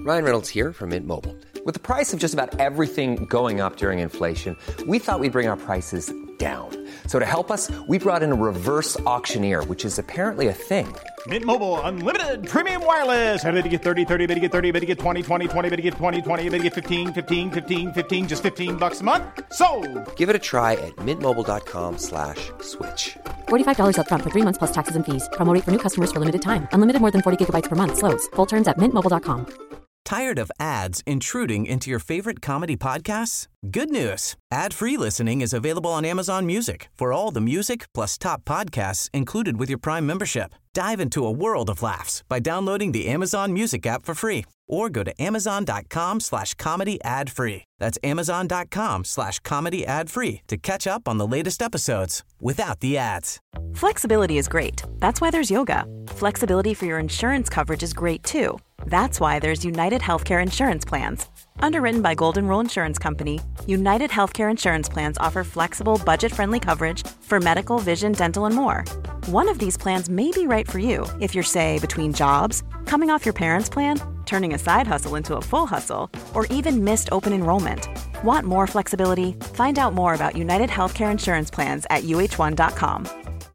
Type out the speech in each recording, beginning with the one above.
Ryan Reynolds here from Mint Mobile. With the price of just about everything going up during inflation, we thought we'd bring our prices down. So to help us, we brought in a reverse auctioneer, which is apparently a thing. Mint Mobile Unlimited Premium Wireless. How to get 30, 30, bit to get 30, bit to get 20, 20, 20, bit to get 20, 20, bit to get 15, 15, 15, 15, just $15 a month? Sold! Give it a try at mintmobile.com/switch. $45 up front for 3 months plus taxes and fees. Promo rate for new customers for limited time. Unlimited more than 40 gigabytes per month. Slows full terms at mintmobile.com. Tired of ads intruding into your favorite comedy podcasts? Good news. Ad-free listening is available on Amazon Music for all the music plus top podcasts included with your Prime membership. Dive into a world of laughs by downloading the Amazon Music app for free or go to amazon.com/comedy ad-free. That's amazon.com/comedy ad-free to catch up on the latest episodes without the ads. Flexibility is great. That's why there's yoga. Flexibility for your insurance coverage is great too. That's why there's United Healthcare Insurance Plans. Underwritten by Golden Rule Insurance Company, United Healthcare Insurance Plans offer flexible, budget-friendly coverage for medical, vision, dental, and more. One of these plans may be right for you if you're, say, between jobs, coming off your parents' plan, turning a side hustle into a full hustle, or even missed open enrollment. Want more flexibility? Find out more about United Healthcare Insurance Plans at uh1.com.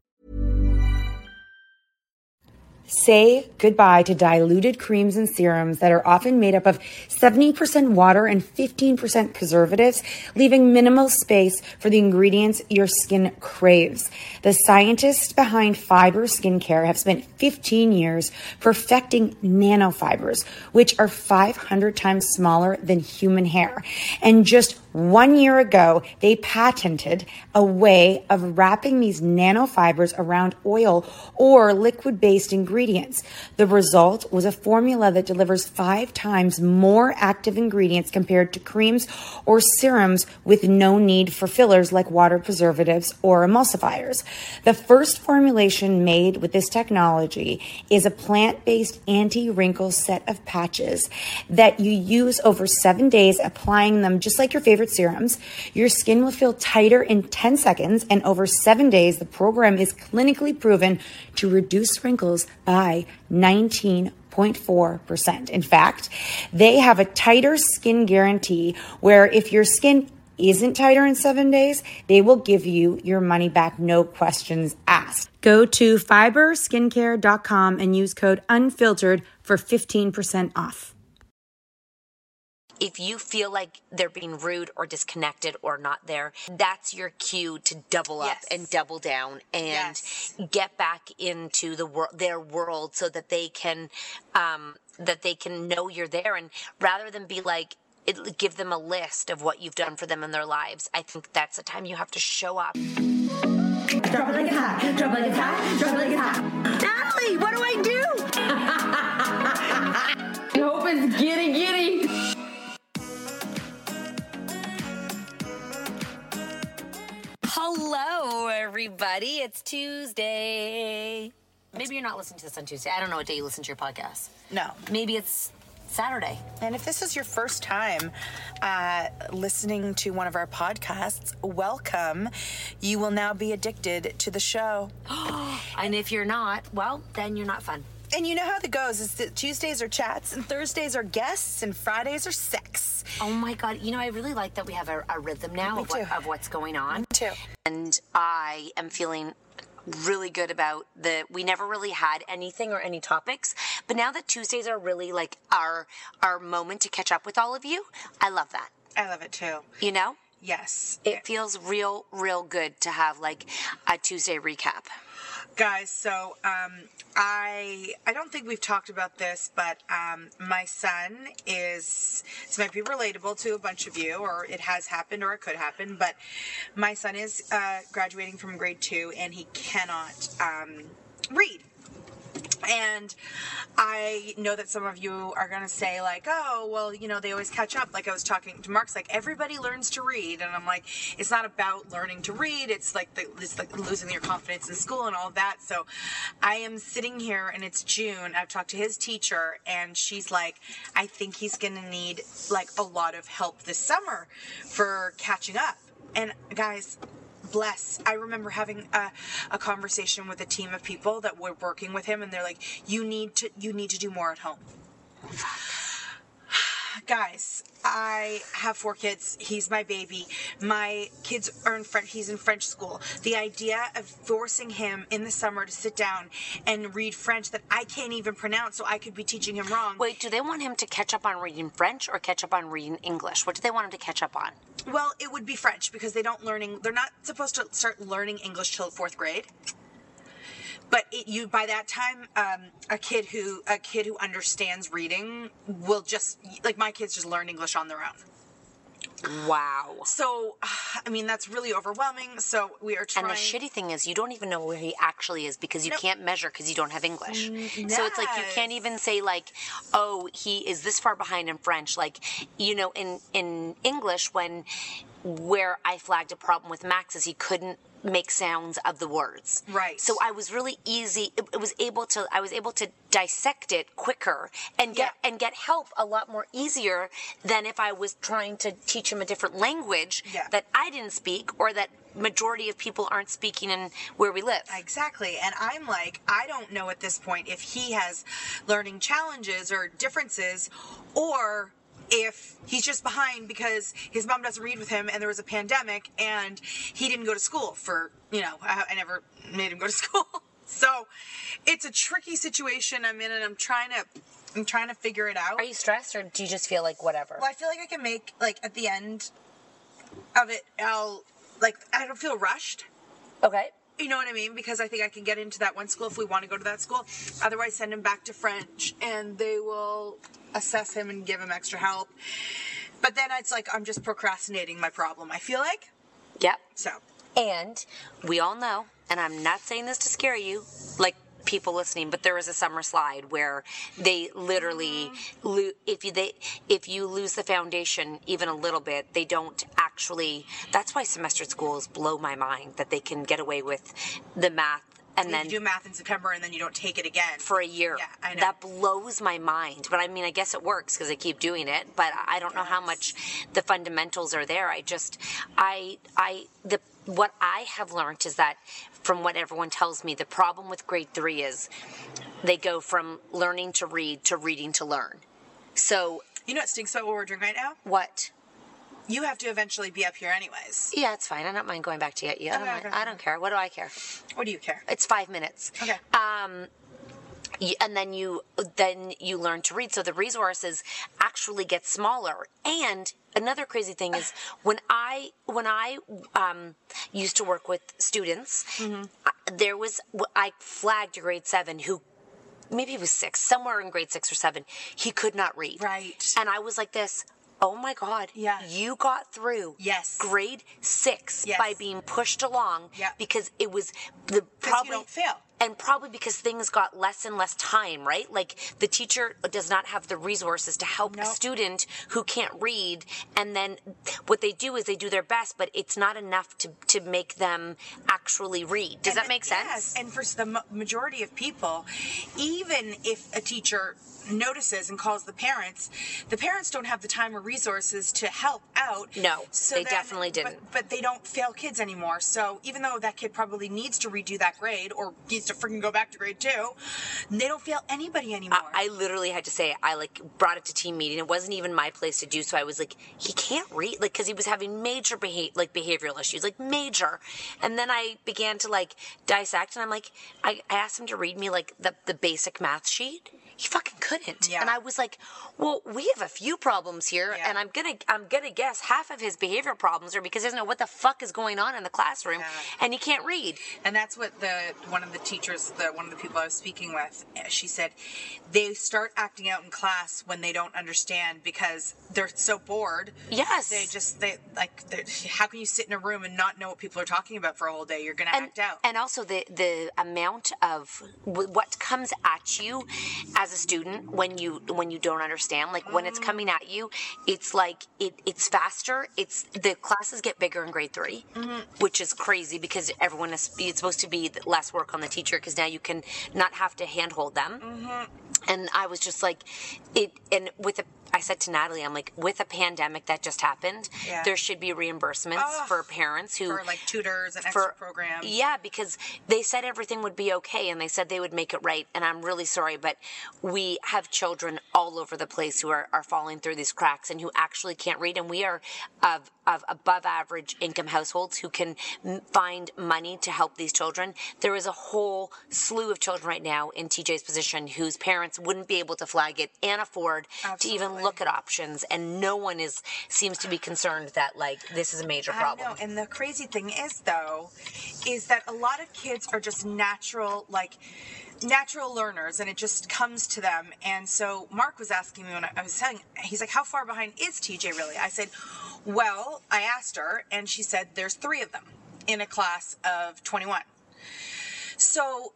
Say goodbye to diluted creams and serums that are often made up of 70% water and 15% preservatives, leaving minimal space for the ingredients your skin craves. The scientists behind Fiber Skincare have spent 15 years perfecting nanofibers, which are 500 times smaller than human hair. And just 1 year ago, they patented a way of wrapping these nanofibers around oil or liquid-based ingredients. The result was a formula that delivers 5 times more active ingredients compared to creams or serums with no need for fillers like water preservatives or emulsifiers. The first formulation made with this technology is a plant-based anti-wrinkle set of patches that you use over 7 days, applying them just like your favorite serums. Your skin will feel tighter in 10 seconds, and over 7 days, the program is clinically proven to reduce wrinkles by 19.4%. In fact, they have a tighter skin guarantee where if your skin isn't tighter in 7 days, they will give you your money back, no questions asked. Go to fiberskincare.com and use code UNFILTERED for 15% off. If you feel like they're being rude or disconnected or not there, that's your cue to double up and double down and get back into their world so that they can know you're there. And rather than be like, give them a list of what you've done for them in their lives, I think that's the time you have to show up. Drop it like it's hot. Drop it like it's hot. Drop it like it's hot. Natalie, what do I do? I hope it's giddy. Hello, everybody. It's Tuesday. Maybe you're not listening to this on Tuesday. I don't know what day you listen to your podcast. No. Maybe it's Saturday. And if this is your first time listening to one of our podcasts, welcome. You will now be addicted to the show. And if you're not, well, then you're not fun. And you know how it goes is that Tuesdays are chats and Thursdays are guests and Fridays are sex. Oh my God. You know, I really like that we have a rhythm now of what's going on. Me too. And I am feeling really good about we never really had anything or any topics, but now that Tuesdays are really like our moment to catch up with all of you, I love that. I love it too. You know? Yes. It feels real good to have like a Tuesday recap. Guys, so I don't think we've talked about this, but my son this might be relatable to a bunch of you, or it has happened or it could happen, but my son is graduating from grade 2 and he cannot read. And I know that some of you are going to say like, oh, well, you know, they always catch up. Like I was talking to Mark's like, everybody learns to read. And I'm like, it's not about learning to read. It's like losing your confidence in school and all of that. So I am sitting here and it's June. I've talked to his teacher and she's like, I think he's going to need like a lot of help this summer for catching up. And guys, I remember having a conversation with a team of people that were working with him, and they're like, "You need to do more at home." guys, I have 4 kids. He's my baby. My kids are in French. He's in French school. The idea of forcing him in the summer to sit down and read French that I can't even pronounce, so I could be teaching him wrong. Wait, do they want him to catch up on reading French or catch up on reading English? What do they want him to catch up on? Well, it would be French because they're not supposed to start learning English till 4th grade. But by that time, a kid who understands reading will just, like, my kids just learn English on their own. Wow. So, I mean, that's really overwhelming. So we are trying. And the shitty thing is, you don't even know where he actually is because you can't measure because you don't have English. Yes. So it's like you can't even say like, oh, he is this far behind in French. Like, you know, in English, where I flagged a problem with Max is he couldn't make sounds of the words. Right. So I was really easy. I was able to dissect it quicker and get help a lot more easier than if I was trying to teach him a different language that I didn't speak or that majority of people aren't speaking in where we live. Exactly. And I'm like, I don't know at this point if he has learning challenges or differences, or if he's just behind because his mom doesn't read with him and there was a pandemic and he didn't go to school for, I never made him go to school. So it's a tricky situation I'm in, and I'm trying to figure it out. Are you stressed, or do you just feel like whatever? Well, I feel like I can make, like, at the end of it, I don't feel rushed. Okay. You know what I mean? Because I think I can get into that one school if we want to go to that school. Otherwise, send him back to French, and they will assess him and give him extra help. But then it's like I'm just procrastinating my problem, I feel like. Yep. So. And we all know, and I'm not saying this to scare you, like people listening, but there is a summer slide where they literally, if you lose the foundation even a little bit, they don't actually. That's why semester schools blow my mind, that they can get away with the math. And then you do math in September and then you don't take it again for a year. Yeah, I know. That blows my mind. But I mean, I guess it works because I keep doing it. But I don't know how much the fundamentals are there. What I have learned is that, from what everyone tells me, the problem with grade 3 is they go from learning to read to reading to learn. So you know what stinks about what we're doing right now? What? You have to eventually be up here anyways. Yeah, it's fine. I don't mind going back to get you. I don't care. What do I care? What do you care? It's 5 minutes. Okay. And then you learn to read. So the resources actually get smaller. And another crazy thing is when I used to work with students, I flagged a grade 7 who, maybe he was 6, somewhere in grade 6 or 7, he could not read. Right. And I was like this. Oh my God. Yeah. You got through grade 6 by being pushed along because it was probably you don't fail. And probably because things got less and less time, right? Like the teacher does not have the resources to help a student who can't read. And then what they do is they do their best, but it's not enough to make them actually read. Does that make sense? Yes. And for the majority of people, even if a teacher notices and calls the parents don't have the time or resources to help out. No, they definitely didn't. But they don't fail kids anymore. So even though that kid probably needs to redo that grade or needs to freaking go back to grade 2, they don't fail anybody anymore. I literally had to say, I brought it to team meeting. It wasn't even my place to do. So I was like, he can't read, because he was having major behavioral issues, major. And then I began to dissect, and I'm like, I asked him to read me the basic math sheet. He fucking couldn't. Yeah. And I was like, well, we have a few problems here, and I'm gonna guess half of his behavioral problems are because he doesn't know what the fuck is going on in the classroom, and he can't read. And that's what one of the teachers, one of the people I was speaking with, she said, they start acting out in class when they don't understand because they're so bored. Yes. How can you sit in a room and not know what people are talking about for a whole day? You're gonna act out. And also the amount of what comes at you as a student when you don't understand, when it's coming at you, it's it's faster. The classes get bigger in grade 3, which is crazy because it's supposed to be less work on the teacher because now you can not have to handhold them. And I was just like, I said to Natalie, I'm like, with a pandemic that just happened, there should be reimbursements for parents who... For, like, tutors and extra programs. Yeah, because they said everything would be okay, and they said they would make it right, and I'm really sorry, but we have children all over the place who are falling through these cracks and who actually can't read, and we are of above average income households who can find money to help these children. There is a whole slew of children right now in TJ's position whose parents wouldn't be able to flag it and afford to even look at options, and no one seems to be concerned that, like, this is a major problem. I know, and the crazy thing is, though, is that a lot of kids are just natural learners, and it just comes to them. And so Mark was asking me when I was telling, he's like, how far behind is TJ really? I said, well, I asked her, and she said there's 3 of them in a class of 21. So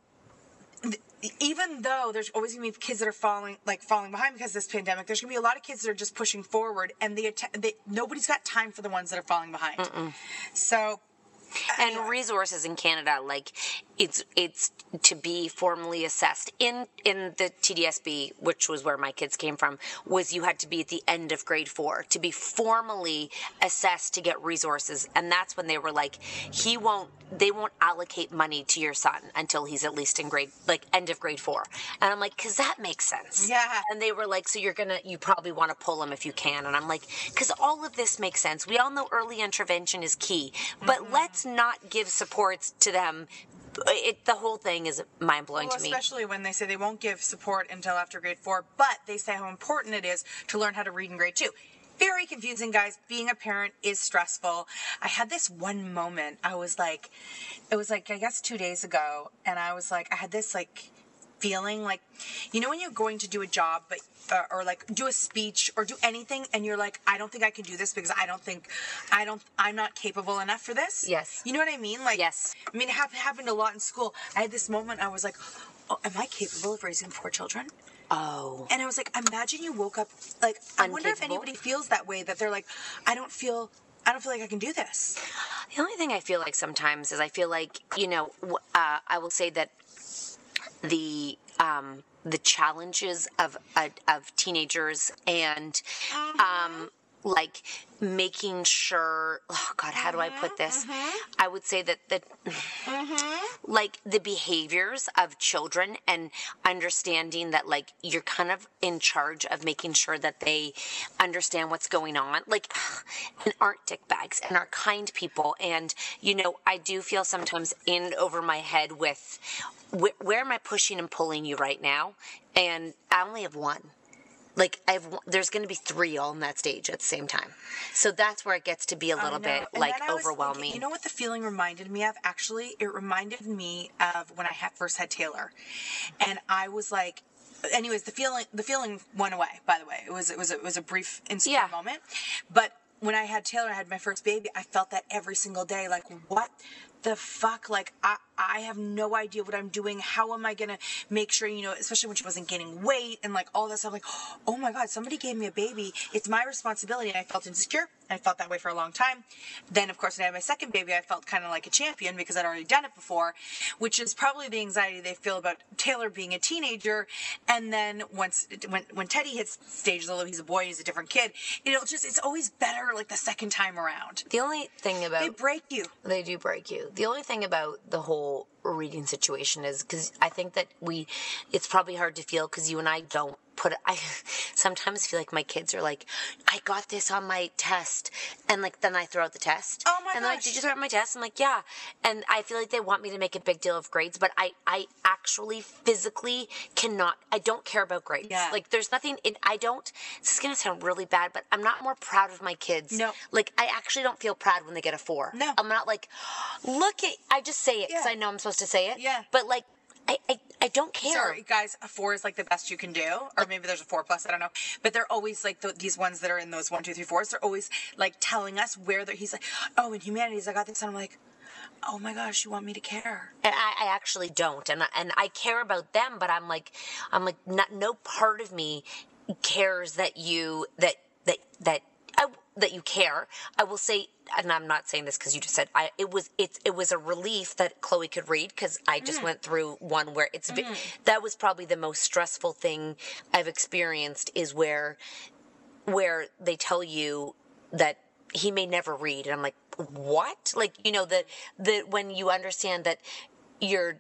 even though there's always going to be kids that are falling behind because of this pandemic, there's going to be a lot of kids that are just pushing forward, and nobody's got time for the ones that are falling behind. So... And resources in Canada, like, it's to be formally assessed in the TDSB, which was where my kids came from, was you had to be at the end of grade 4 to be formally assessed to get resources. And that's when they were like, they won't allocate money to your son until he's at least in end of grade 4. And I'm like, cause that makes sense. Yeah. And they were like, so you probably want to pull him if you can. And I'm like, cause all of this makes sense. We all know early intervention is key, but let's not give supports to them. The whole thing is mind-blowing to me. Especially when they say they won't give support until after grade 4, but they say how important it is to learn how to read in grade 2. Very confusing, guys. Being a parent is stressful. I had this one moment. It was like, I guess 2 days ago, and I was like, I had this, like, feeling like, you know when you're going to do a job, but or like do a speech or do anything, and you're like, I don't think I can do this because I'm not capable enough for this. Yes. You know what I mean? Like, yes. I mean, it happened a lot in school. I had this moment. I was like, oh, am I capable of raising 4 children? Oh. And I was like, imagine you woke up like, I wonder if anybody feels that way, that they're like, I don't feel like I can do this. The only thing I feel like sometimes is I feel like, I will say that the challenges of teenagers and like making sure, oh God, how do I put this? I would say that like the behaviors of children and understanding that like you're kind of in charge of making sure that they understand what's going on, like, and aren't dick bags and are kind people. And, I do feel sometimes in over my head with where am I pushing and pulling you right now? And I only have one. Like, there's going to be 3 all in that stage at the same time. So that's where it gets to be a little bit, like, overwhelming. Thinking, you know what the feeling reminded me of? Actually, it reminded me of when I first had Taylor. And I was like, anyways, the feeling went away, by the way. It was a brief, instant moment. But when I had Taylor, I had my first baby, I felt that every single day. Like, what the fuck? Like, I have no idea what I'm doing. How am I going to make sure, especially when she wasn't gaining weight and like all this stuff, like, oh my God, somebody gave me a baby. It's my responsibility. And I felt insecure. I felt that way for a long time. Then, of course, when I had my second baby, I felt kind of like a champion because I'd already done it before, which is probably the anxiety they feel about Taylor being a teenager. And then when Teddy hits stages, although he's a boy, he's a different kid, it's always better like the second time around. The only thing about... They break you. They do break you. The only thing about the whole reading situation is because I think that it's probably hard to feel because you and I don't I sometimes feel like my kids are like, I got this on my test, and like then I throw out the test. Oh my gosh. And they're like, did you throw out my test? I'm like, yeah. And I feel like they want me to make a big deal of grades, but I actually physically cannot. I don't care about grades. Yeah. Like there's nothing. This is gonna sound really bad, but I'm not more proud of my kids. No. Like I actually don't feel proud when they get a 4. No. I'm not like, I just say it because I know I'm supposed to say it. Yeah. But like. I don't care. Sorry, guys, a 4 is like the best you can do. Or maybe there's a 4+, I don't know. But they're always like these ones that are in those 1, 2, 3, 4s. They're always like telling us where he's like, oh, in humanities, I got this. And I'm like, oh my gosh, you want me to care? And I actually don't. And I care about them, but I'm like, no part of me cares that that you care. I will say, and I'm not saying this because you just said it was a relief that Chloe could read, because I just went through one where that was probably the most stressful thing I've experienced, is where they tell you that he may never read, and I'm like, what? Like, you know, the when you understand that you're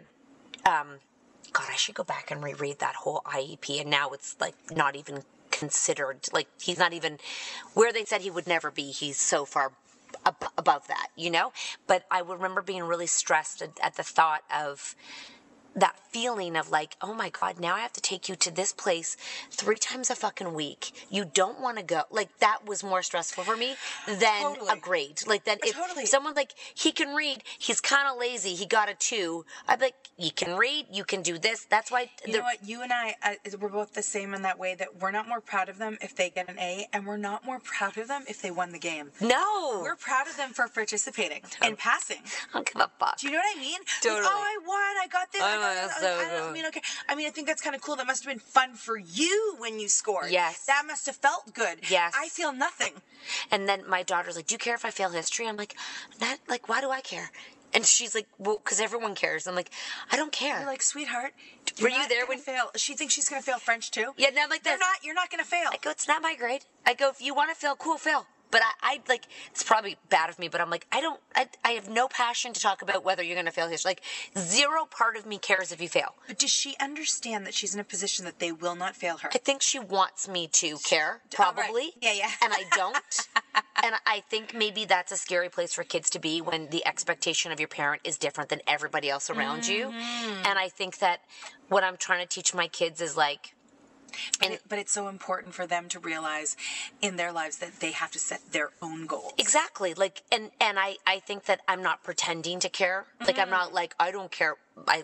God, I should go back and reread that whole IEP, and now it's like not even considered, like he's not even where they said he would never be. He's so far above that, you know? But I remember being really stressed at the thought of that feeling of like, oh my God, now I have to take you to this place 3 times a fucking week. You don't want to go. Like, that was more stressful for me than a grade. Like, that if someone like, he can read, he's kind of lazy, he got a 2. I'd be like, you can read, you can do this. That's why. You know what? You and I, we're both the same in that way, that we're not more proud of them if they get an A, and we're not more proud of them if they won the game. No. We're proud of them for participating and passing. I don't give a fuck. Do you know what I mean? Totally. Like, oh, I won, I got this. I mean, I think that's kind of cool. That must have been fun for you when you scored. Yes. That must have felt good. Yes. I feel nothing. And then my daughter's like, do you care if I fail history? I'm like, why do I care? And she's like, well, because everyone cares. I'm like, I don't care. You're like, sweetheart, were you there when fail? She thinks she's going to fail French too. Yeah, now like that. You're not going to fail. I go, it's not my grade. I go, if you want to fail, cool, fail. But I like, it's probably bad of me, but I'm like, I have no passion to talk about whether you're going to fail history. Like, zero part of me cares if you fail. But does she understand that she's in a position that they will not fail her? I think she wants me to care, probably. Oh, right. Yeah. And I don't. And I think maybe that's a scary place for kids to be, when the expectation of your parent is different than everybody else around you. And I think that what I'm trying to teach my kids is like, but it's so important for them to realize in their lives that they have to set their own goals. Exactly. Like, and I think that I'm not pretending to care. Like, I'm not like, I don't care.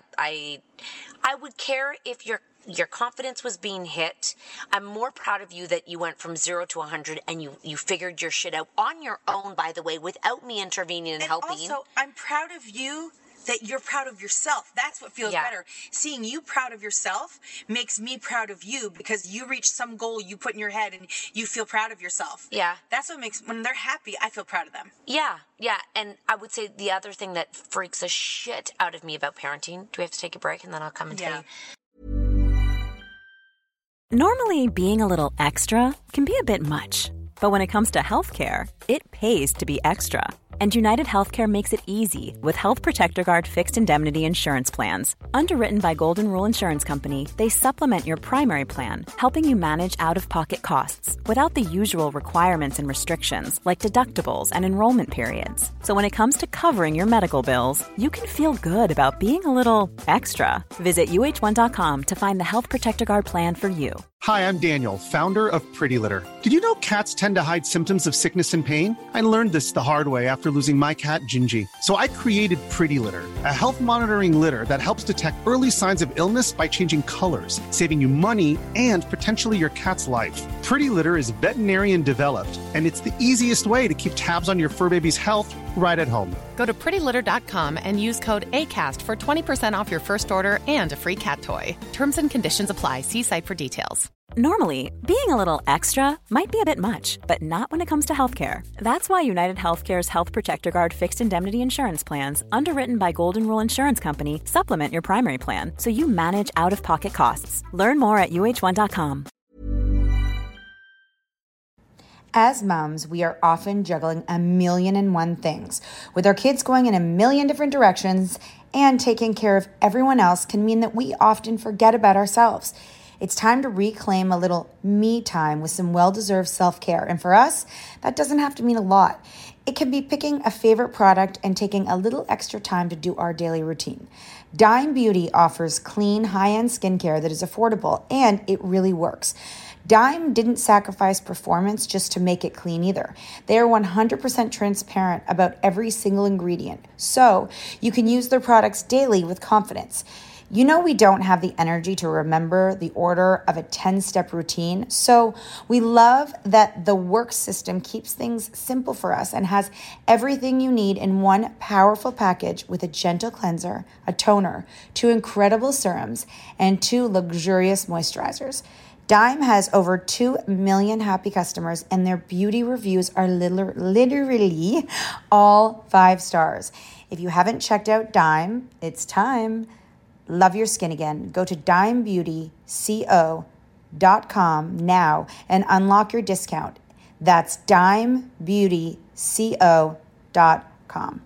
I would care if your confidence was being hit. I'm more proud of you that you went from 0 to 100 and you figured your shit out on your own, by the way, without me intervening and helping. Also, I'm proud of you that you're proud of yourself. That's what feels better. Seeing you proud of yourself makes me proud of you, because you reached some goal you put in your head and you feel proud of yourself. Yeah. That's what makes, when they're happy, I feel proud of them. Yeah. And I would say the other thing that freaks the shit out of me about parenting, do we have to take a break and then I'll come and tell you? Normally, being a little extra can be a bit much. But when it comes to healthcare, it pays to be extra. And United Healthcare makes it easy with Health Protector Guard fixed indemnity insurance plans. Underwritten by Golden Rule Insurance Company, they supplement your primary plan, helping you manage out-of-pocket costs without the usual requirements and restrictions like deductibles and enrollment periods. So when it comes to covering your medical bills, you can feel good about being a little extra. Visit UH1.com to find the Health Protector Guard plan for you. Hi, I'm Daniel, founder of Pretty Litter. Did you know cats tend to hide symptoms of sickness and pain? I learned this the hard way after losing my cat, Gingy. So I created Pretty Litter, a health monitoring litter that helps detect early signs of illness by changing colors, saving you money and potentially your cat's life. Pretty Litter is veterinarian developed, and it's the easiest way to keep tabs on your fur baby's health right at home. Go to prettylitter.com and use code ACAST for 20% off your first order and a free cat toy. Terms and conditions apply. See site for details. Normally, being a little extra might be a bit much, but not when it comes to healthcare. That's why United Healthcare's Health Protector Guard fixed indemnity insurance plans, underwritten by Golden Rule Insurance Company, supplement your primary plan so you manage out-of-pocket costs. Learn more at UH1.com. As moms, we are often juggling 1,000,001 things. With our kids going in 1,000,000 different directions, and taking care of everyone else can mean that we often forget about ourselves. It's time to reclaim a little me time with some well-deserved self-care. And for us, that doesn't have to mean a lot. It can be picking a favorite product and taking a little extra time to do our daily routine. Dime Beauty offers clean, high-end skincare that is affordable, and it really works. Dime didn't sacrifice performance just to make it clean either. They are 100% transparent about every single ingredient, so you can use their products daily with confidence. You know, we don't have the energy to remember the order of a 10-step routine, so we love that the work system keeps things simple for us and has everything you need in one powerful package with a gentle cleanser, a toner, 2 incredible serums, and 2 luxurious moisturizers. Dime has over 2 million happy customers, and their beauty reviews are literally all 5 stars. If you haven't checked out Dime, it's time. Love your skin again. Go to dimebeautyco.com now and unlock your discount. That's dimebeautyco.com.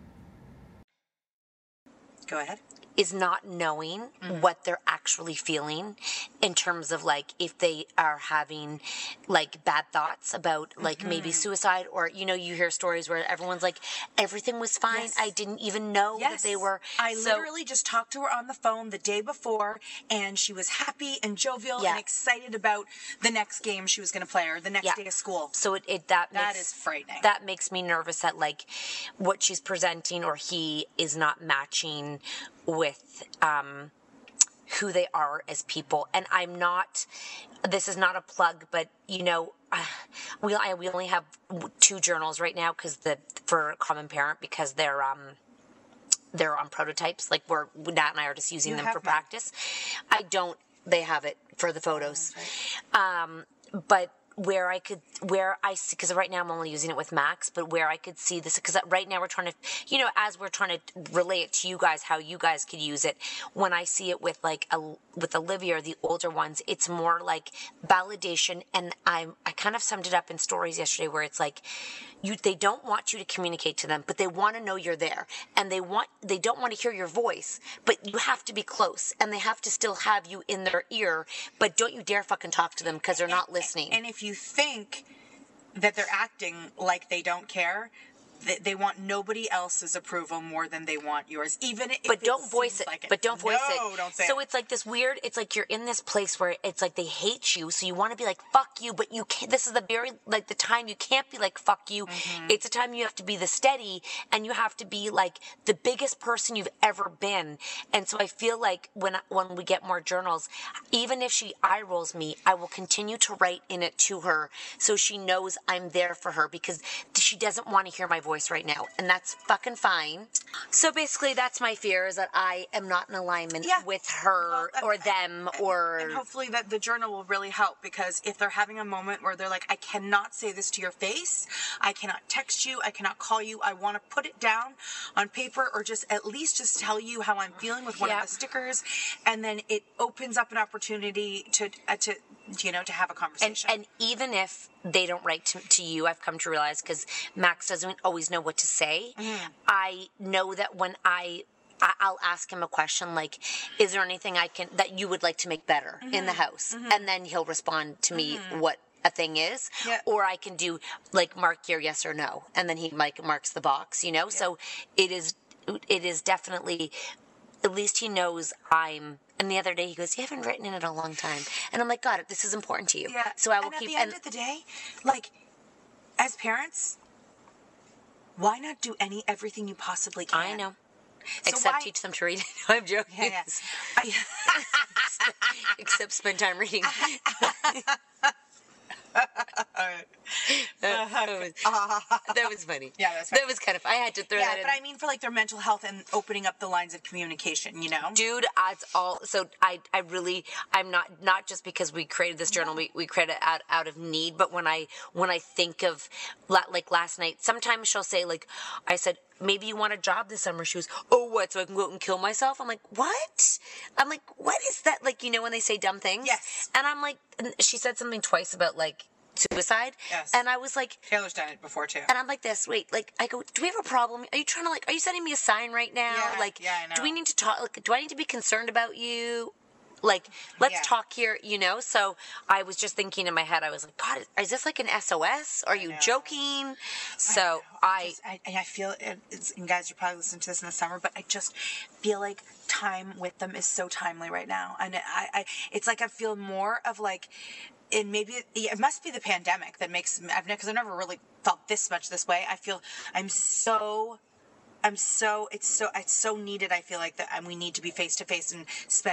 Go ahead. Is not knowing what they're actually feeling in terms of like if they are having like bad thoughts about like maybe suicide, or you know, you hear stories where everyone's like everything was fine. I didn't even know that they were. I literally just talked to her on the phone the day before, and she was happy and jovial and excited about the next game she was going to play or the next day of school. So that is frightening. That makes me nervous that like what she's presenting or he is not matching with who they are as people. And I'm not, this is not a plug, but you know, we only have 2 journals right now for Common Parent, because they're on prototypes. Like Nat and I are just using them for practice. They have it for the photos. But where I see, because right now I'm only using it with Max, but where I could see this, because right now we're trying to, you know, as we're trying to relay it to you guys, how you guys could use it. When I see it with with Olivia or the older ones, it's more like validation. And I kind of summed it up in stories yesterday where it's like, they don't want you to communicate to them, but they want to know you're there, and they don't want to hear your voice, but you have to be close, and they have to still have you in their ear, but don't you dare fucking talk to them because they're not listening. And if you think that they're acting like they don't care, they want nobody else's approval more than they want yours, even if don't voice it. Like it. But don't voice it. No, don't say so it. It's like this weird, it's like you're in this place where it's like they hate you, so you want to be like, fuck you, but you can't. This is the time you can't be like, fuck you. It's a time you have to be the steady, and you have to be like the biggest person you've ever been. And so I feel like when we get more journals, even if she eye rolls me, I will continue to write in it to her so she knows I'm there for her, because she doesn't want to hear my voice right now, and that's fucking fine. So basically that's my fear, is that I am not in alignment with her or them, and hopefully that the journal will really help, because if they're having a moment where they're like, I cannot say this to your face, I cannot text you, I cannot call you, I want to put it down on paper, or just at least just tell you how I'm feeling with one of the stickers, and then it opens up an opportunity to have a conversation. And even if they don't write to you, I've come to realize, because Max doesn't always know what to say, I know that when I'll ask him a question like, is there anything that you would like to make better in the house? And then he'll respond to me what a thing is, or I can do like mark your yes or no, and then he marks the box, you know? So it is definitely, at least he knows I'm. And the other day he goes, you haven't written in it a long time. And I'm like, got it, this is important to you. Yeah. So I will keep. And at the end of the day, like, as parents, why not do everything you possibly can? I know. So except teach them to read. No, I'm joking. Except spend time reading. That was funny. Yeah, that's funny. That was kind of. I had to throw that in. Yeah, but I mean for like their mental health and opening up the lines of communication, you know? Dude, it's all. So I'm not just because we created this journal, we created it out of need, but when I think of like last night, sometimes she'll say like, I said, maybe you want a job this summer. She was, oh, what? So I can go out and kill myself? I'm like, what? I'm like, what is that? Like, you know, when they say dumb things? Yes. And I'm like, she said something twice about like suicide. Yes. And I was like, Taylor's done it before too. And I'm like this, wait, like, I go, do we have a problem? Are you trying to like, are you sending me a sign right now? Yeah, like, I know. do we need to talk? Like, do I need to be concerned about you? Like, let's talk here, you know? So I was just thinking in my head, I was like, God, is this like an SOS? Are you joking? So I feel, and guys, you're probably listening to this in the summer, but I just feel like time with them is so timely right now. And it's like I feel more of like, and maybe it must be the pandemic that makes, because I've never really felt this much this way. I feel it's so needed. I feel like that we need to be face to face and spend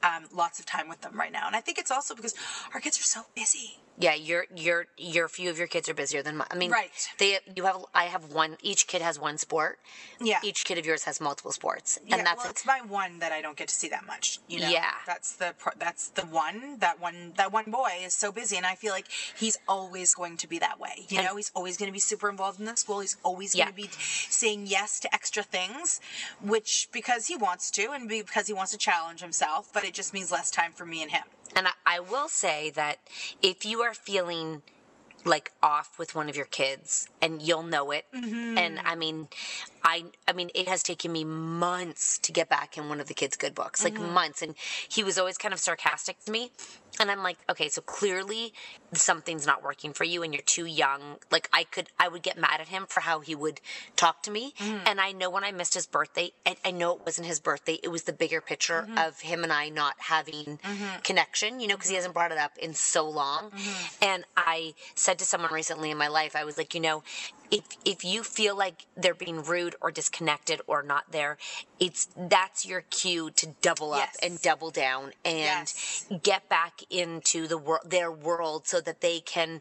lots of time with them right now. And I think it's also because our kids are so busy. Yeah, your few of your kids are busier than mine. I mean, right. I have one. Each kid has one sport. Yeah. Each kid of yours has multiple sports, Yeah, and that's well, it's my one that I don't get to see that much. You know? Yeah. That's the one. That one boy is so busy, and I feel like he's always going to be that way. You know, he's always going to be super involved in the school. He's always going to be saying yes to extra things, which because he wants to, and because he wants to challenge himself. But it just means less time for me and him. And I will say that if you are feeling like off with one of your kids, and you'll know it, and I mean it has taken me months to get back in one of the kids' good books, like months, and he was always kind of sarcastic to me, and I'm like, okay, so clearly something's not working for you, and you're too young. Like I would get mad at him for how he would talk to me, and I know when I missed his birthday, I know it wasn't his birthday, it was the bigger picture of him and I not having connection, you know, because he hasn't brought it up in so long, and I said to someone recently in my life, I was like, you know, if you feel like they're being rude or disconnected or not there, that's your cue to double up and double down and get back into their world so that they can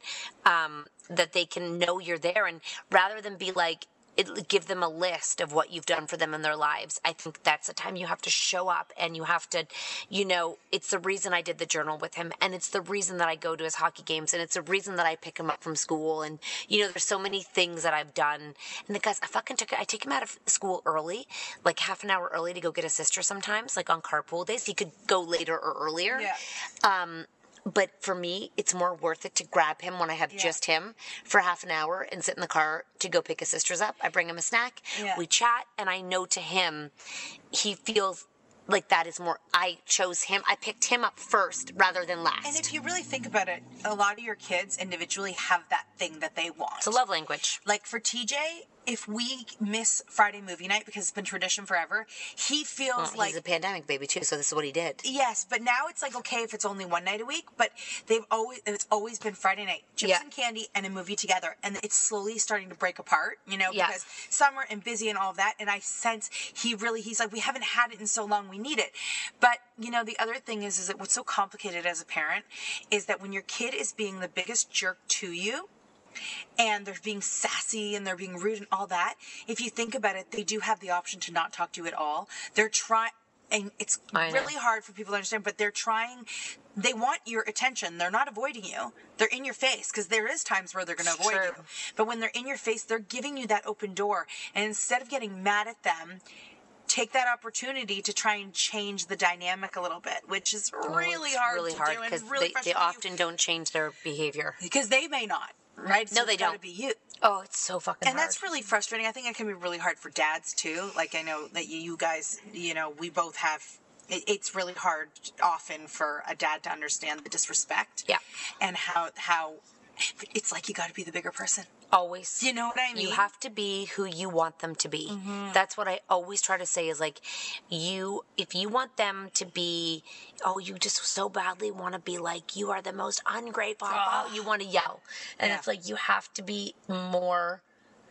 know you're there, and rather than be like, give them a list of what you've done for them in their lives. I think that's the time you have to show up, and you have to, you know, it's the reason I did the journal with him, and it's the reason that I go to his hockey games, and it's the reason that I pick him up from school, and, you know, there's so many things that I've done. And the guys, I take him out of school early, like half an hour early to go get his sister sometimes, like on carpool days. He could go later or earlier. Yeah. But for me, it's more worth it to grab him when I have just him for half an hour and sit in the car to go pick his sisters up. I bring him a snack, we chat, and I know to him, he feels like that is more, I chose him, I picked him up first rather than last. And if you really think about it, a lot of your kids individually have that thing that they want. It's a love language. Like for TJ, if we miss Friday movie night, because it's been tradition forever, he feels like... He's a pandemic baby too, so this is what he did. Yes, but now it's like, okay, if it's only one night a week, but it's always been Friday night, chips and candy and a movie together, and it's slowly starting to break apart, you know, because summer and busy and all of that, and I sense he's like, we haven't had it in so long, we need it. But, you know, the other thing is that what's so complicated as a parent is that when your kid is being the biggest jerk to you, and they're being sassy and they're being rude and all that, if you think about it, they do have the option to not talk to you at all. They're trying, and it's really hard for people to understand, but they're trying, they want your attention. They're not avoiding you. They're in your face, because there is times where they're going to avoid you. But when they're in your face, they're giving you that open door. And instead of getting mad at them, take that opportunity to try and change the dynamic a little bit, which is really hard to do. Because really they often don't change their behavior. Because they may not. Right? No, they don't. It's gotta be you. Oh, it's so fucking hard. And that's really frustrating. I think it can be really hard for dads too. Like, I know that you guys, you know, we both have, it's really hard often for a dad to understand the disrespect. Yeah. And how it's like you gotta be the bigger person. Always. You know what I mean? You have to be who you want them to be. That's what I always try to say is like, if you want them to be, you just so badly want to be like, you are the most ungrateful, you want to yell. And it's like, you have to be more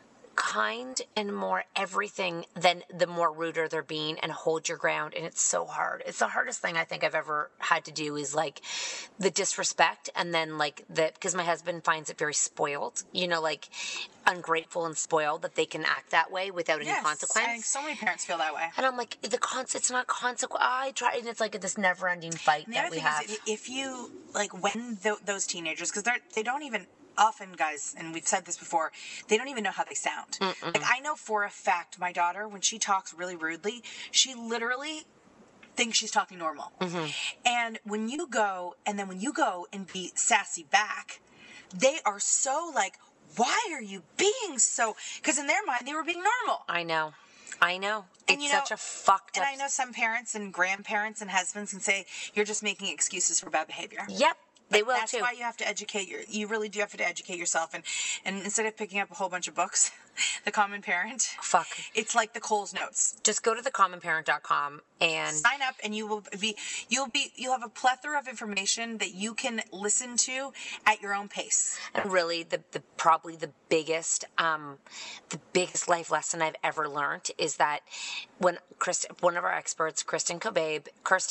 kind and more everything than the more ruder they're being, and hold your ground. And it's so hard. It's the hardest thing I think I've ever had to do is like the disrespect, and then like because my husband finds it very spoiled, you know, like ungrateful and spoiled that they can act that way without any consequence. I think so many parents feel that way. And I'm like, it's not consequence. I try, and it's like this never-ending fight that we have. Is if you like when those teenagers, because they don't even. Often, guys, and we've said this before, they don't even know how they sound. Like, I know for a fact my daughter, when she talks really rudely, she literally thinks she's talking normal. And when you go and be sassy back, they are so like, why are you being so... Because in their mind, they were being normal. I know. And it's such a fucked up... And I know some parents and grandparents and husbands can say, you're just making excuses for bad behavior. Yep. They will that's too. That's why you have to educate you really do have to educate yourself, and instead of picking up a whole bunch of books, The Common Parent. It's like the Coles Notes. Just go to thecommonparent.com and sign up, and you'll have a plethora of information that you can listen to at your own pace. And really, the probably the biggest life lesson I've ever learned is that when one of our experts, Kirsten Kobabe,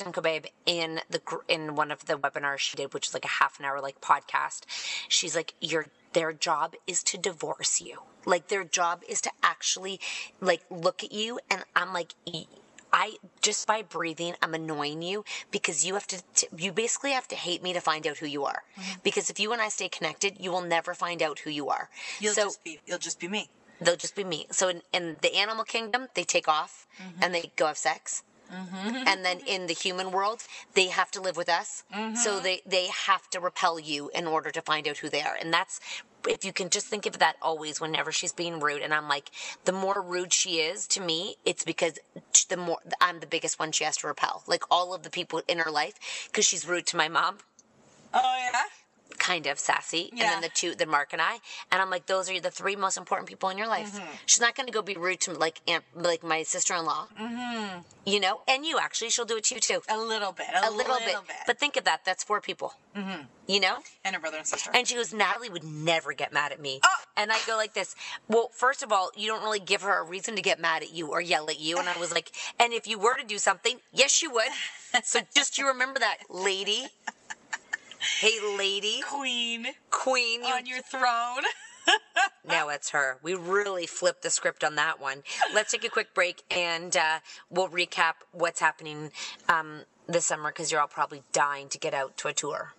in one of the webinars she did, which is like a half an hour like podcast, she's like, their job is to divorce you. Like, their job is to actually like look at you, and I'm like, just by breathing, I'm annoying you because you basically have to hate me to find out who you are. Mm-hmm. Because if you and I stay connected, you will never find out who you are. You'll just be me. They'll just be me. So in the animal kingdom, they take off and they go have sex. Mm-hmm. And then in the human world, they have to live with us. Mm-hmm. So they have to repel you in order to find out who they are. And that's, if you can just think of that always whenever she's being rude. And I'm like, the more rude she is to me, it's because the more I'm the biggest one she has to repel. Like all of the people in her life, because she's rude to my mom. Oh, yeah? Kind of sassy. Yeah. And then the Mark and I. And I'm like, those are the three most important people in your life. Mm-hmm. She's not going to go be rude to like my sister-in-law. Mm-hmm. You know? And you actually, she'll do it to you too. A little bit. A little bit. But think of that. That's 4 people. Mm-hmm. You know? And her brother and sister. And she goes, Natalie would never get mad at me. Oh. And I go like this, well, first of all, you don't really give her a reason to get mad at you or yell at you. And I was like, and if you were to do something, yes, you would. So just you remember that, lady. Hey, lady. Queen. On your throne. Now it's her. We really flipped the script on that one. Let's take a quick break, and we'll recap what's happening this summer, because you're all probably dying to get out to a tour.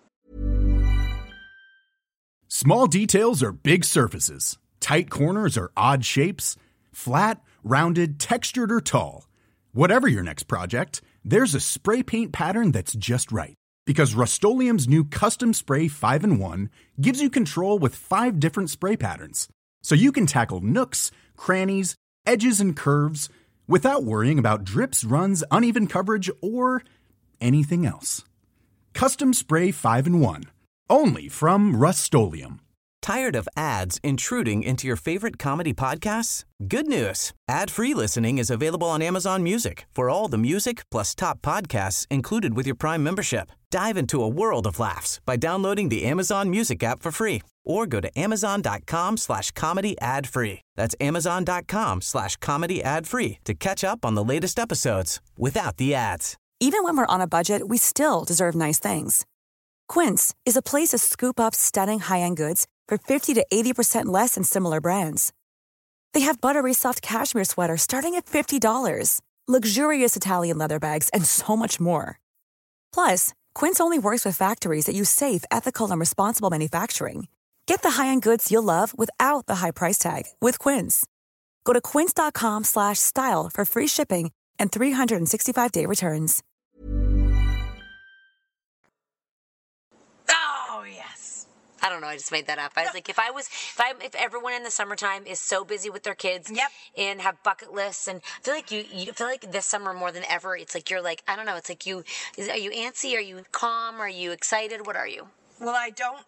Small details are big surfaces. Tight corners are odd shapes. Flat, rounded, textured, or tall. Whatever your next project, there's a spray paint pattern that's just right. Because Rust-Oleum's new Custom Spray 5-in-1 gives you control with 5 different spray patterns. So you can tackle nooks, crannies, edges, and curves without worrying about drips, runs, uneven coverage, or anything else. Custom Spray 5-in-1. Only from Rust-Oleum. Tired of ads intruding into your favorite comedy podcasts? Good news. Ad-free listening is available on Amazon Music for all the music plus top podcasts included with your Prime membership. Dive into a world of laughs by downloading the Amazon Music app for free or go to amazon.com/comedy ad-free. That's amazon.com/comedy ad-free to catch up on the latest episodes without the ads. Even when we're on a budget, we still deserve nice things. Quince is a place to scoop up stunning high-end goods for 50 to 80% less than similar brands. They have buttery soft cashmere sweaters starting at $50, luxurious Italian leather bags, and so much more. Plus, Quince only works with factories that use safe, ethical, and responsible manufacturing. Get the high-end goods you'll love without the high price tag with Quince. Go to quince.com/style for free shipping and 365-day returns. Oh, yes. I don't know. I just made that up. I was like, if everyone in the summertime is so busy with their kids, and have bucket lists, and I feel like you feel like this summer more than ever, it's like you're like, I don't know. It's like are you antsy? Are you calm? Are you excited? What are you? Well, I don't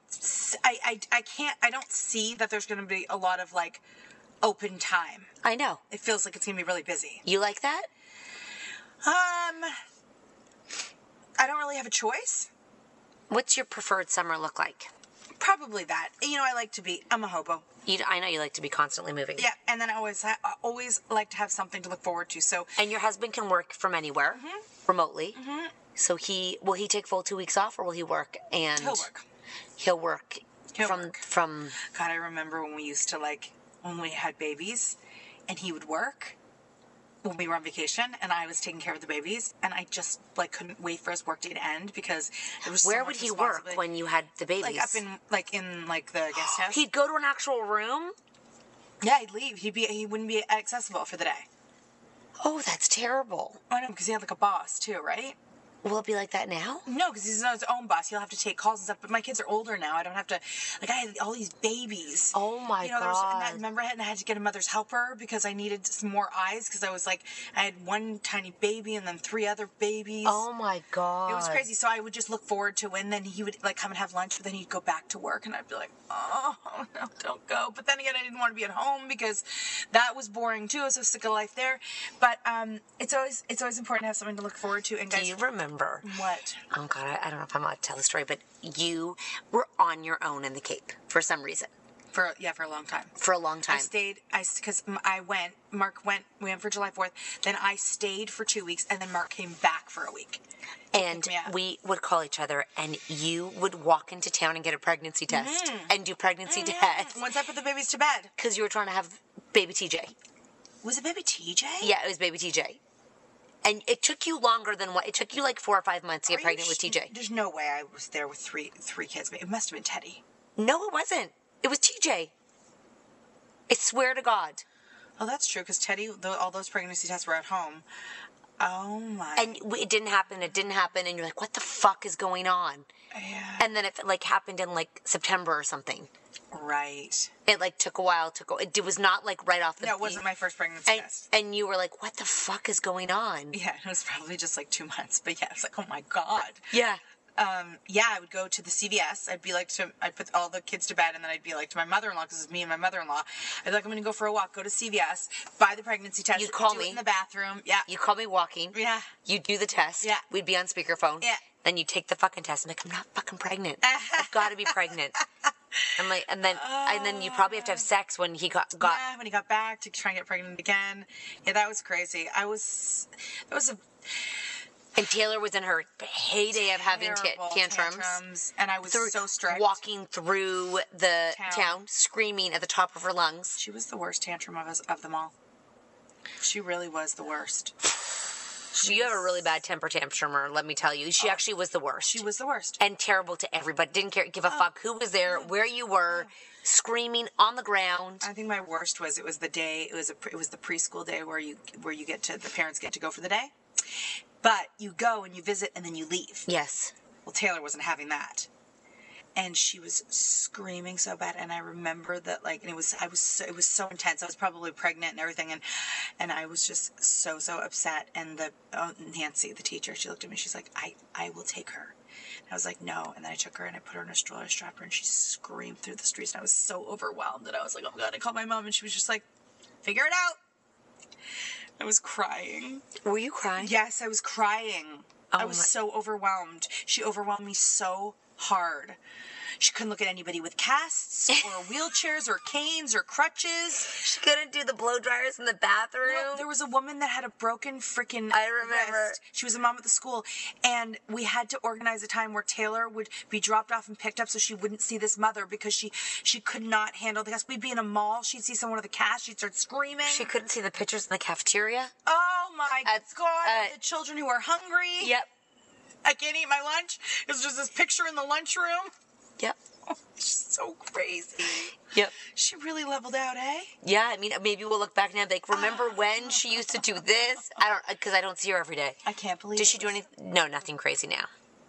see that there's going to be a lot of like open time. I know. It feels like it's going to be really busy. You like that? I don't really have a choice. What's your preferred summer look like? Probably that. You know, I'm a hobo. I know you like to be constantly moving. Yeah, and then I always like to have something to look forward to. So. And your husband can work from anywhere, remotely. Mm-hmm. So will he take full 2 weeks off, or will he work? And He'll work. From. God, I remember when we used to when we had babies, and he would work when we were on vacation, and I was taking care of the babies, and I just couldn't wait for his work day to end because there was. Where would he work when you had the babies? Up in the guest house. He'd go to an actual room. Yeah, he'd leave. He wouldn't be accessible for the day. Oh, that's terrible. I know, because he had a boss too, right? Will it be like that now? No, because he's not his own boss. He'll have to take calls and stuff. But my kids are older now. I don't have to. I had all these babies. Oh my God! Remember, I had to get a mother's helper because I needed some more eyes because I had one tiny baby and then 3 other babies. Oh my God! It was crazy. So I would just look forward to when then he would come and have lunch, but then he'd go back to work, and I'd be like, oh no, don't go. But then again, I didn't want to be at home because that was boring too. I was so sick of life there. But it's always important to have something to look forward to. And guys, do you remember? What? Oh God, I don't know if I'm allowed to tell the story, but you were on your own in the Cape for some reason. For a long time. For a long time. We went for July 4th, then I stayed for 2 weeks, and then Mark came back for a week. And we would call each other, and you would walk into town and get a pregnancy test and do pregnancy tests. Once I put the babies to bed. Because you were trying to have baby TJ. Was it baby TJ? Yeah, it was baby TJ. And it took you longer than what? It took you like 4 or 5 months to get pregnant with TJ. There's no way I was there with three kids. It must have been Teddy. No, it wasn't. It was TJ. I swear to God. Oh, that's true, because Teddy, all those pregnancy tests were at home. Oh, my. And it didn't happen, and you're like, what the fuck is going on? Yeah. And then it, like, happened in, like, September or something. Right. It, like, took a while. It was not, like, right off the... No, it wasn't my first pregnancy test. And you were like, what the fuck is going on? Yeah, it was probably just, like, 2 months. But, yeah, I was like, oh, my God. Yeah. I would go to the CVS. I'd put all the kids to bed, and then I'd be like to my mother-in-law, because it was me and my mother-in-law. I'd be like, I'm going to go for a walk. Go to CVS, buy the pregnancy test. You'd call me in the bathroom. Yeah. You'd call me walking. Yeah. You'd do the test. Yeah. We'd be on speakerphone. Yeah. Then you'd take the fucking test. I'm like, I'm not fucking pregnant. I've got to be pregnant. I'm like, and then you probably have to have sex when he got. Yeah, when he got back to try and get pregnant again. Yeah, that was crazy. And Taylor was in her heyday of having tantrums. And I was so strict. Walking through the town, screaming at the top of her lungs. She was the worst tantrum of them all. She really was the worst. You have a really bad temper tantrumer, let me tell you. She actually was the worst. She was the worst. And terrible to everybody. Didn't give a fuck who was there, where you were, screaming on the ground. I think my worst was it was the preschool day where the parents get to go for the day. But you go and you visit and then you leave. Yes. Well, Taylor wasn't having that. And she was screaming so bad, and I remember that, and it was so intense. I was probably pregnant and everything, and I was just so upset. And Nancy, the teacher, she looked at me, she's like, I will take her. And I was like, no. And then I took her and I put her in a stroller, strapped her, and she screamed through the streets, and I was so overwhelmed that I was like, oh my God. I called my mom, and she was just like, figure it out. I was crying. Were you crying? Yes, I was crying. I was so overwhelmed. She overwhelmed me so hard. She couldn't look at anybody with casts or wheelchairs or canes or crutches. She couldn't do the blow dryers in the bathroom. No, there was a woman that had a broken freaking I remember. wrist. She was a mom at the school, and we had to organize a time where Taylor would be dropped off and picked up so she wouldn't see this mother because she could not handle the cast. We'd be in a mall. She'd see someone with a cast. She'd start screaming. She couldn't see the pictures in the cafeteria. Oh my God. The children who are hungry. Yep. I can't eat my lunch. It was just this picture in the lunchroom. Yep. Oh, she's so crazy. Yep. She really leveled out, eh? Yeah, I mean, maybe we'll look back now and be like, remember when she used to do this? Because I don't see her every day. I can't believe Does she do anything? No, nothing crazy now.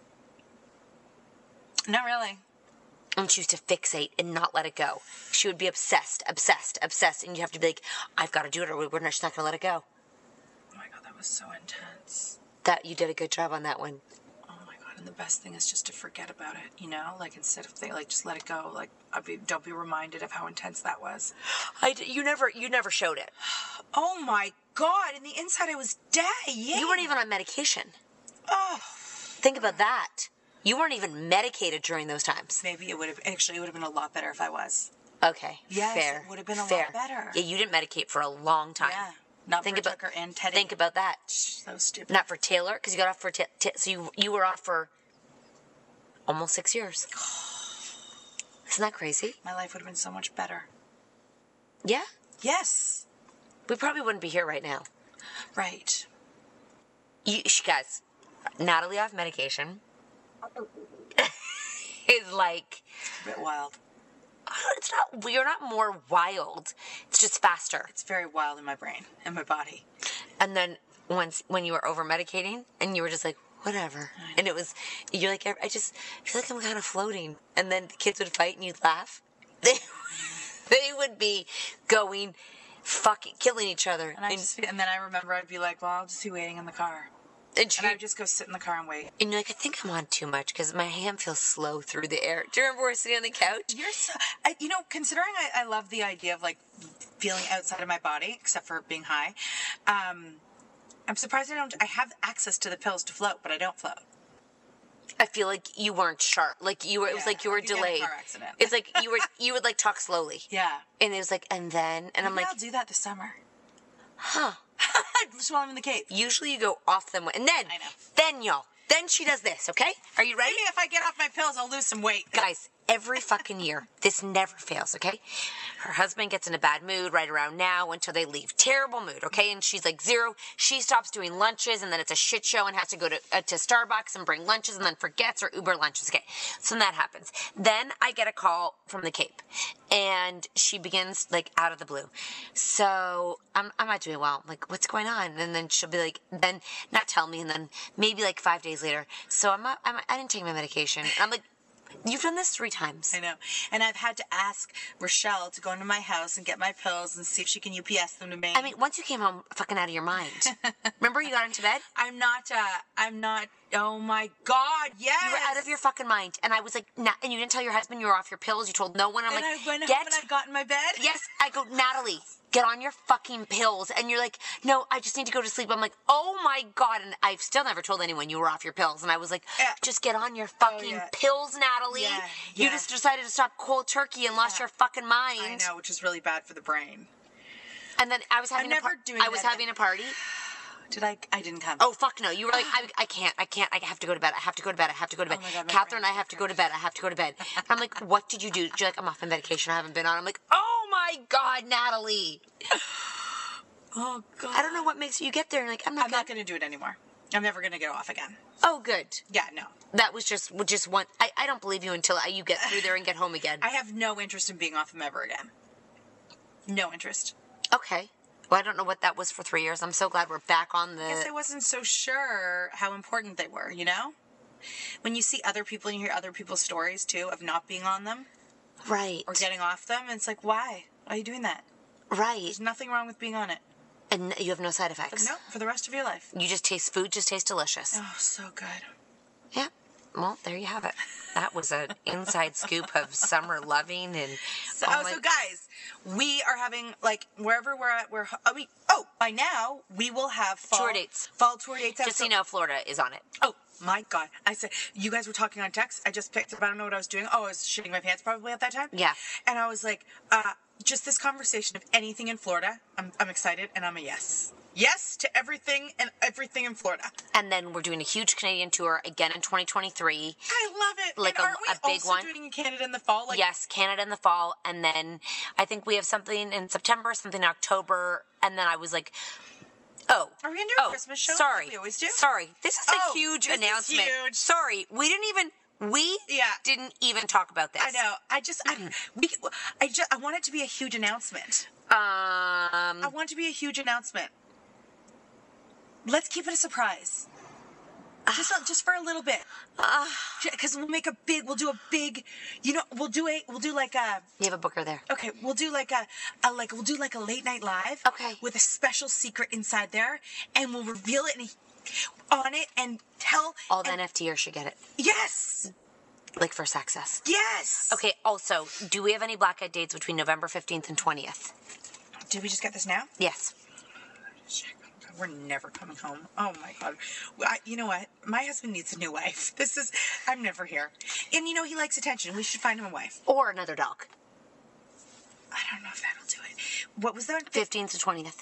Not really. And she used to fixate and not let it go. She would be obsessed, and you have to be like, I've got to do it or she's not going to let it go. Oh my God, that was so intense. That you did a good job on that one. And the best thing is just to forget about it, instead of just let it go. Don't be reminded of how intense that was. You never showed it. Oh my God! In the inside, I was dying. You weren't even on medication. Oh, think about that. You weren't even medicated during those times. Maybe it would have been a lot better if I was. Okay. Yes, fair. It would have been a lot better. Yeah, you didn't medicate for a long time. Yeah. Not for Tucker and Teddy. Think about that. So stupid. Not for Taylor, because you got off for... so you were off for almost 6 years. Isn't that crazy? My life would have been so much better. Yeah? Yes. We probably wouldn't be here right now. Right. Guys, Natalie off medication is like... a bit wild. It's not. You're not more wild. It's just faster. It's very wild in my brain and my body. And then when you were over medicating and you were just like whatever, and you're like I just feel like I'm kind of floating. And then the kids would fight and you'd laugh. They would be going fucking killing each other. And then I remember I'd be like, well, I'll just be waiting in the car. And I'd just go sit in the car and wait. And you're like, I think I'm on too much because my hand feels slow through the air. Do you remember we're sitting on the couch? You're so... considering I love the idea of, feeling outside of my body, except for being high, I'm surprised I have access to the pills to float, but I don't float. I feel like you weren't sharp. Like you were. It was like you were delayed. Car accident. It's like you would like talk slowly. Yeah. And it was like, and then, and I'm like, I'll do that this summer. huh? Just while I'm in the Cape. Usually you go off them, and then, I know. then y'all, then she does this. Okay, are you ready? Maybe if I get off my pills, I'll lose some weight. Guys, every fucking year, this never fails, okay? Her husband gets in a bad mood right around now until they leave. Terrible mood, okay? And she's like 0. She stops doing lunches, and then it's a shit show and has to go to Starbucks and bring lunches and then forgets or Uber lunches, okay? So that happens. Then I get a call from the Cape, and she begins, like, out of the blue. So I'm not doing well. I'm like, what's going on? And then she'll be like, then not tell me, and then maybe like 5 days later. So I didn't take my medication. And I'm like, you've done this 3 times. I know. And I've had to ask Rochelle to go into my house and get my pills and see if she can UPS them to me. I mean, once you came home fucking out of your mind. Remember you got into bed? I'm not, oh my God, yes. You were out of your fucking mind. And I was like, and you didn't tell your husband you were off your pills. You told no one. I'm and like, I went home and I got in my bed? Yes. I go, Natalie, get on your fucking pills. And you're like, no, I just need to go to sleep. I'm like, oh my God. And I've still never told anyone you were off your pills. And I was like, just get on your fucking pills, Natalie. Yeah, you just decided to stop cold turkey and lost your fucking mind. I know, which is really bad for the brain. And then I was having having a party. Did I didn't come. Oh, fuck no. You were like, I can't. I have to go to bed. I have to go to bed. Oh my God, Catherine, I have to go to bed. And I'm like, what did you do? You're like, I'm off on medication. I haven't been on. I'm like, oh my God, Natalie. Oh, God. I don't know what makes you get there and like, I'm not going to do it anymore. I'm never going to go off again. Oh, good. Yeah, no. That was just one. I don't believe you until you get through there and get home again. I have no interest in being off them ever again. No interest. Okay. Well, I don't know what that was for 3 years. I'm so glad we're back on the... I guess I wasn't so sure how important they were, you know? When you see other people and you hear other people's stories, too, of not being on them. Right. Or getting off them, it's like, why? Why are you doing that? Right. There's nothing wrong with being on it. And you have no side effects. No, for the rest of your life. You just taste... Food just tastes delicious. Oh, so good. Yeah. Well, there you have it. That was an inside scoop of summer loving and... So guys, we are having, like, wherever we're at, by now, we will have fall tour dates. Fall tour dates. Just so you know, Florida is on it. Oh, my God. I said, you guys were talking on text. I just picked up. I don't know what I was doing. Oh, I was shitting my pants probably at that time. Yeah. And I was like, just this conversation of anything in Florida, I'm excited, and I'm a yes. Yes to everything and everything in Florida. And then we're doing a huge Canadian tour again in 2023. I love it. Like and a big also one. Doing in Canada in the fall? Like, yes, Canada in the fall. And then I think we have something in September, something in October. And then I was like, oh. Are we going to do a Christmas show? Sorry. Like we always do? Sorry. This is a huge announcement. Is huge. Sorry. We didn't even talk about this. I know. I want it to be a huge announcement. I want it to be a huge announcement. Let's keep it a surprise. Just for a little bit. Because we'll do a big, we'll do like a... You have a booker there. Okay, we'll do like we'll do like a late night live. Okay. With a special secret inside there, and we'll reveal it on it and tell... All the NFTers should get it. Yes! Like first access. Yes! Okay, also, do we have any blackout dates between November 15th and 20th? Did we just get this now? Yes. We're never coming home. Oh my God. You know what? My husband needs a new wife. I'm never here. And he likes attention. We should find him a wife. Or another dog. I don't know if that'll do it. What was that? 15th to 20th.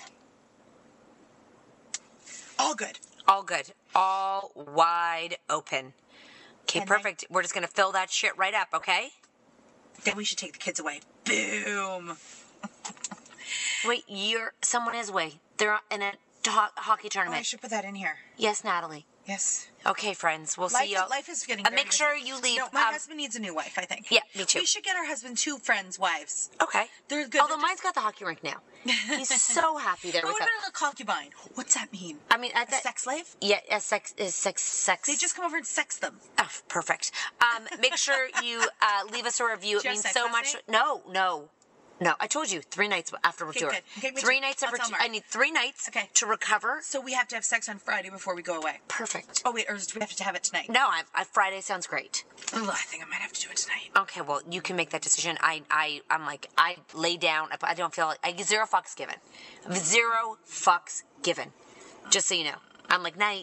All good. All good. All wide open. Okay, and perfect. We're just going to fill that shit right up, okay? Then we should take the kids away. Boom. Wait, someone is away. They're in a hockey tournament. Oh, I should put that in here. Yes, Natalie. Yes. Okay, friends. We'll see you. Life is getting make sure you leave. No, my husband needs a new wife, I think. Yeah, me too. We should get our husband 2 friends' wives. Okay. They're good. Although mine's got the hockey rink now. He's so happy there with that. What about a concubine? What's that mean? I mean, a sex slave? Yeah, sex. They just come over and sex them. Oh, perfect. Make sure you leave us a review. It means so much. No, I told you 3 nights after we're tour. Okay, 3 nights after. I need 3 nights to recover. So we have to have sex on Friday before we go away. Perfect. Oh wait, or do we have to have it tonight? No, Friday sounds great. Oh, I think I might have to do it tonight. Okay, well you can make that decision. I'm like I lay down. I don't feel like I get 0 fucks given. 0 fucks given. Just so you know, I'm like night.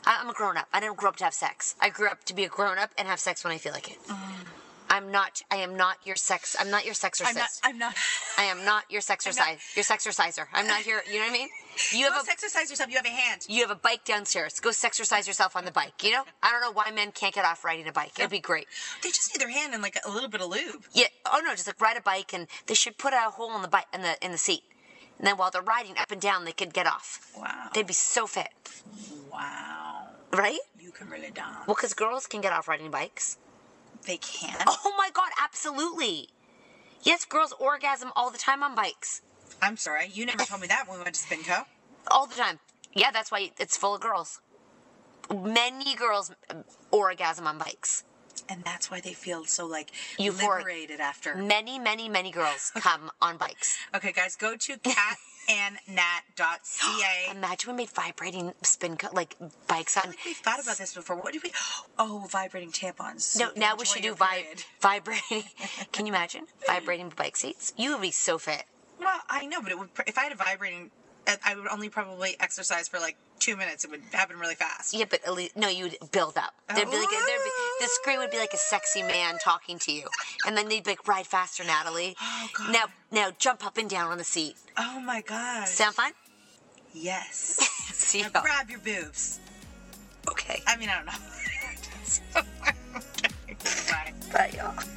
I'm a grown-up. I didn't grow up to have sex. I grew up to be a grown-up and have sex when I feel like it. I am not your sex. I'm not your sexorcist. I'm not. I am not your sexercise. Your sexerciser. I'm not here. You know what I mean? You Go sexercise yourself. You have a hand. You have a bike downstairs. Go sexercise yourself on the bike. You know? I don't know why men can't get off riding a bike. It'd be great. They just need their hand and like a little bit of lube. Yeah. Oh no, just like ride a bike, and they should put a hole in the bike in the seat, and then while they're riding up and down, they could get off. Wow. They'd be so fit. Wow. Right? You can really dance. Well, because girls can get off riding bikes. They can? Oh my God, absolutely. Yes, girls orgasm all the time on bikes. I'm sorry, you never told me that when we went to Spinco. All the time. Yeah, that's why it's full of girls. Many girls orgasm on bikes. And that's why they feel so, like, euphoric. Liberated after. Many, many, many girls come on bikes. Okay, guys, go to catandnat.ca. Imagine we made vibrating like bikes on. I feel like we thought about this before. What did we? Oh, vibrating tampons. So no, now we should do vibrating. Can you imagine vibrating bike seats? You would be so fit. Well, I know, but it would. If I had a vibrating, I would only probably exercise for like 2 minutes. It would happen really fast. Yeah, but at least no, you would build up. There'd be like the screen would be like a sexy man talking to you, and then they'd be like, "Ride faster, Natalie." Oh God. Now jump up and down on the seat. Oh my God. Sound fun? Yes. See now grab your boobs. Okay. I mean, I don't know. Bye. Bye, y'all.